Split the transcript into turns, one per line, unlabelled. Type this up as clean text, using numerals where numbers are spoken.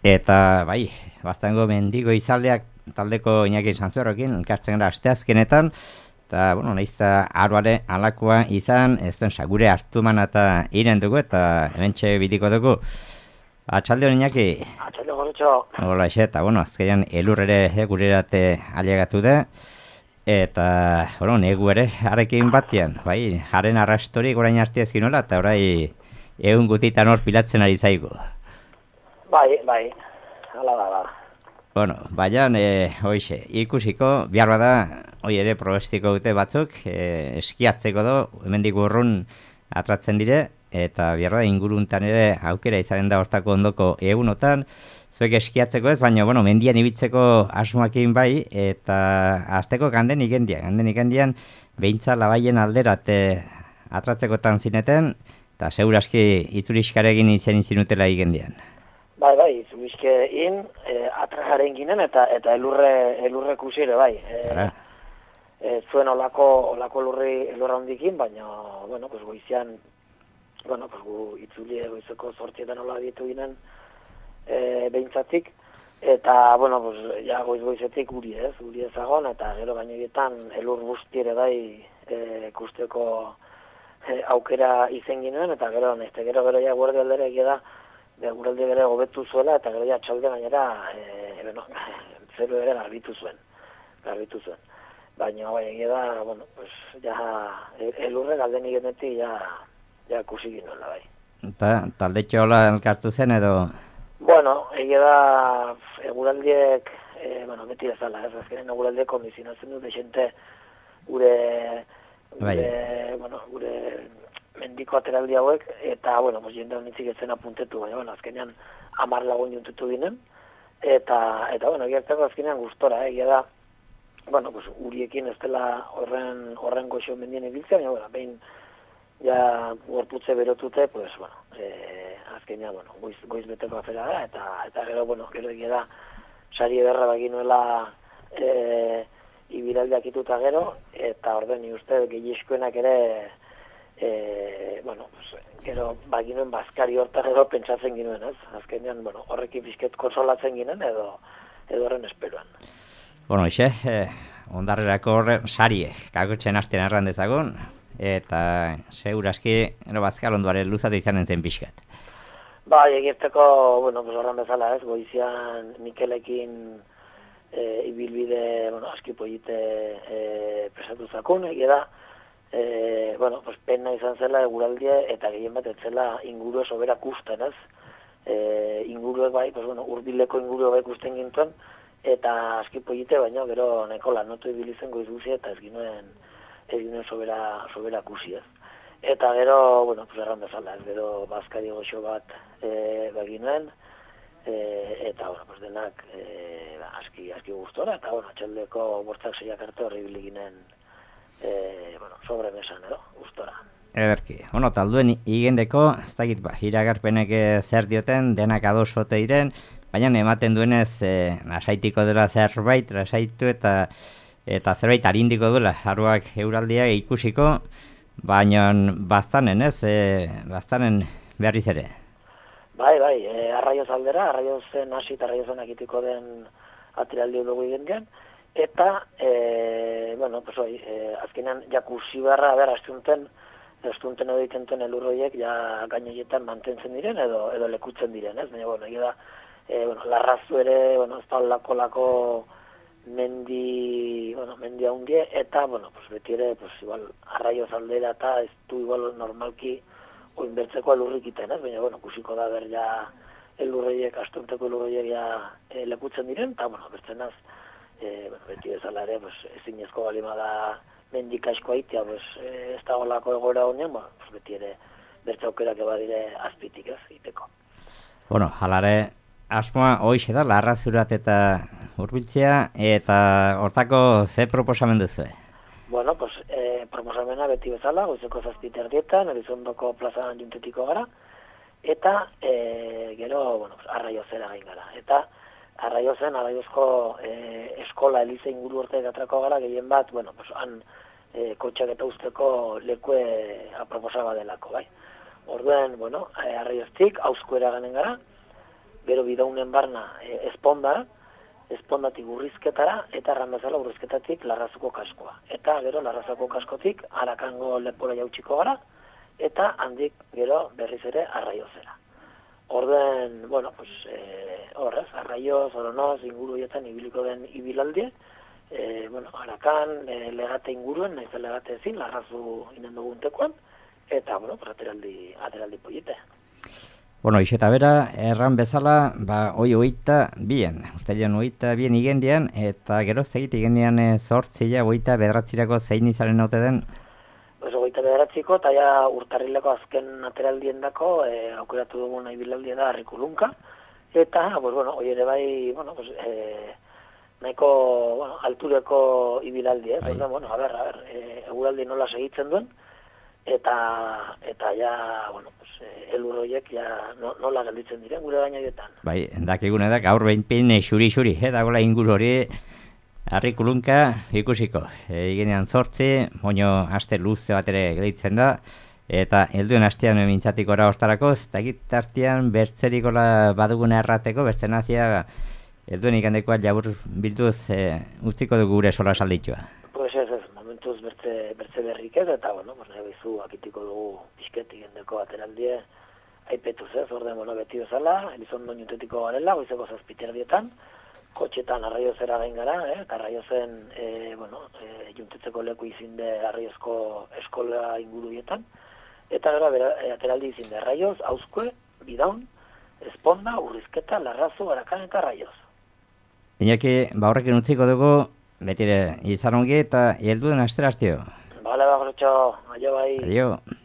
Eta, bai, bastango mendigo izaldeak taldeko Iñaki Santzuerrokin, elkartzen gara asteazkenetan, eta, bueno, nahiz eta aroare alakoa izan, ez duen sagure hartumana eta iren dugu, eta hementxe bitiko dugu. Atxalde hori Iñaki?
Atxalde gorotxo.
Hola, eta, bueno, azkenean elur ere gurerate aliagatu da, eta, bueno, negu ere harekin batian, bai, jaren arrastorik orain arte ezkin nola, eta orai egun gutitan hor pilatzen ari zaigu.
Bai, hala da.
Bueno, baian, hoixe, ikusiko, behar bada, hoi ere probestiko dute batzuk, eskiatzeko do, hemendik urrun atratzen dire, eta behar bada inguruntan ere aukera izanen da hortako ondoko egunotan, zuek eskiatzeko ez, baina, bueno, mendian ibitzeko asmoakin bai, eta azteko ganden ikendian, behintza labaien alderat atratzekotan zineten, eta seguraski itzuliskaregin izen zinutela ikendian.
Bai, zubizkein, atrajaren ginen eta elurre kusire, bai. Zuen olako lurra hondikin, baina, bueno, pues goizian, bueno, pues gu itzuli goizeko sortietan hola ditu ginen behintzatik, eta, bueno, pues, ja goizetik uri ezagon, eta gero gainetan elur guztiere bai kusteko aukera izen ginen, eta gero ja guardi aldera egia da, guraldi bere gobetu zuela, eta gero ja txalde gainera, zero ere garbitu zuen. Baina, bai, egia da, bueno, pues, ja, elurre galden igenetik, ja kusi ginoela, bai.
Eta, taldetxo hola elkartu zen, edo?
Bueno, egia da, guraldiek, beti bezala, azkenen guraldiek kondizionatzen dute xente gure mendiko ateraldi hauek, eta, bueno, jende honitzik etzen apuntetu, baina, azkenean 10 lagun juntutu ginen, eta bueno, egiazteko azkenean gustora, egia da, bueno, uriekin ez dela horren goxo mendien ibiltzea, baina, behin, ja, gorputze berotute, pues, bueno, azkenean, bueno, goiz beteko afera da, eta gero, bueno, gero egia da, sari ederra baginuela ibiraldiak ituta gero, eta orden ni uste gehiaskoenak ere, bueno, gero baginuen bazkari horta gero pentsatzen ginuen, ez? Azkenean, bueno, horrekin bizket konsolatzen ginen edo horren esperoan.
Bueno, ixe, ondarrerako horre sarie, kakotxen hasten arran dezagun, eta seguraski, bazkal onduaren luzatu izanen zen pixkat.
Bai, egirteko, bueno, horren bezala, ez? Goizian Mikelekin ibilbide, bueno, aski polite presatu zakun, egia da, bueno, pues pena izan zela eguraldie eta gehien bat etzela inguru sobera kusten, ez? Inguruek bai, pues bueno, urbileko inguru bai kusten gintuen, eta aski polite, baina gero nahiko lanotu ibilizen goiz guzi eta ez ginen sobera kusi, ez? Eta gero, bueno, pues erran bezala, ez gero bazkari goxo bat baginuen, eta, bueno, pues denak aski gustora, eta, bueno, atxaldeko bortzak 6 arte horri biliginen, bueno, sobremesan edo, gustora.
Ederki, bueno, talduen igendeko, ez dakit, iragarpenek zer dioten, denak ados fote diren, baina ematen duenez, lasaitiko dela zerbait, lasaitu eta zerbait arindiko duela, aruak euraldia ikusiko, baina bastanen, ez? Bastanen berriz ere.
Bai, arraioz aldera, arraiozen hasi eta arraiozen akitiko den atiraldi dugu igendean, eta, bueno, pues hoi, azkenean jakusi beharra, astunten edo itenten elurroiek ja gaineietan mantentzen diren edo lekutzen diren, ez? Baina, bueno, egia da, bueno, larrazu ere, bueno, ez da lako mendi haundie, eta, bueno, pues beti ere, pues igual, arraioz aldera eta ez du igual normalki oinbertzeko elurrik iten, ez? Baina, bueno, kusiko da ber ja elurroiek, astunteko elurroiek ja lekutzen diren, eta, bueno, bertzenaz, beti bezala ere, pues, ezinezko balima da mendika asko aitea, pues, ez da olako egoera honean, pues, beti ere bertze aukerak badire azpitik, ez, iteko.
Bueno, halare, asmoa hoixe da, larrazurat eta hurbiltzea, eta hortako ze proposamen duzu?
Bueno, pues, proposamena beti bezala, goizeko 7:00 Elizondoko plazan juntetiko gara, eta gero, bueno, pues, arraiozera gain gara. Eta arraiozko eskola elize inguru hortek atrako gara, gehien bat, bueno, pues, han kotxak eta usteko lekue aproposaba delako, bai. Orduen, bueno, arraioztik, hauzko eraganen gara, gero bidaunen barna esponda, espondatik urrizketara, eta erran bezala urrizketatik larrazuko kaskoa. Eta gero larrazuko kaskotik Arakango lepora jautsiko gara, eta handik gero berriz ere Arraiozera. Orden, bueno, pues, horrez, Arraioz, Oronoz, inguru hietan ibiliko den ibilaldi, bueno, Arakan, legate inguruen, naiz legate ezin, larrazu inen duguntekoan, eta, bueno, pues, ateraldi pollite.
Bueno, iseta bera, erran bezala, hogeita bien, ustailan hogeita bien igendian, eta geroztegit igendian zortzila, hogeita bederatzirako zein izaren haute den?
Pues, hogeita bederatziko, eta ja urtarrileko azken ateraldien dako, aukeratu dugun ibilaldia da Arrikulunka, eta, pues, bueno, hoi ere bai, bueno, pues, nahiko, bueno, altureko ibilaldi, bai. Bueno, a ber, eguraldi nola segitzen duen, eta ja, bueno, pues, elur horiek ja nola gelditzen diren gure gainoietan.
Bai, dakigune da, gaur behinpin xuri-xuri, dagoela inguru hori Arrikulunka ikusiko. Igenean zortzi, moino aste luze bat ere gelditzen da, eta helduen astean mintzatikora ostarako, eta gitartian bertzerikola baduguna errateko, bertzen nazia helduen ikandekoa jabur bilduz utziko dugu gure sola salditua.
Pues ez, momentuz bertze berrik ez, eta, bueno, nahi behizu akitiko dugu pixket igendeko ateraldie aipetuz ez, orden, bueno, beti bezala, Elizondo Niutetiko garela, goizeko 7:00 kotxetan Arraiozera gain gara, eta Arraiozen, bueno, juntetzeko leku izinde Arraiozko eskola inguruietan, eta gero ateraldi izinde Arraioz, Auzkue, Bidaun, Esponda, Urrizketa, Larrazu, Arakan eta Arraioz.
Iñaki, horrekin utziko dugu, betire izan ongi eta helduen astera asteo.
Bale, gorotxo, aio bai.
Adio.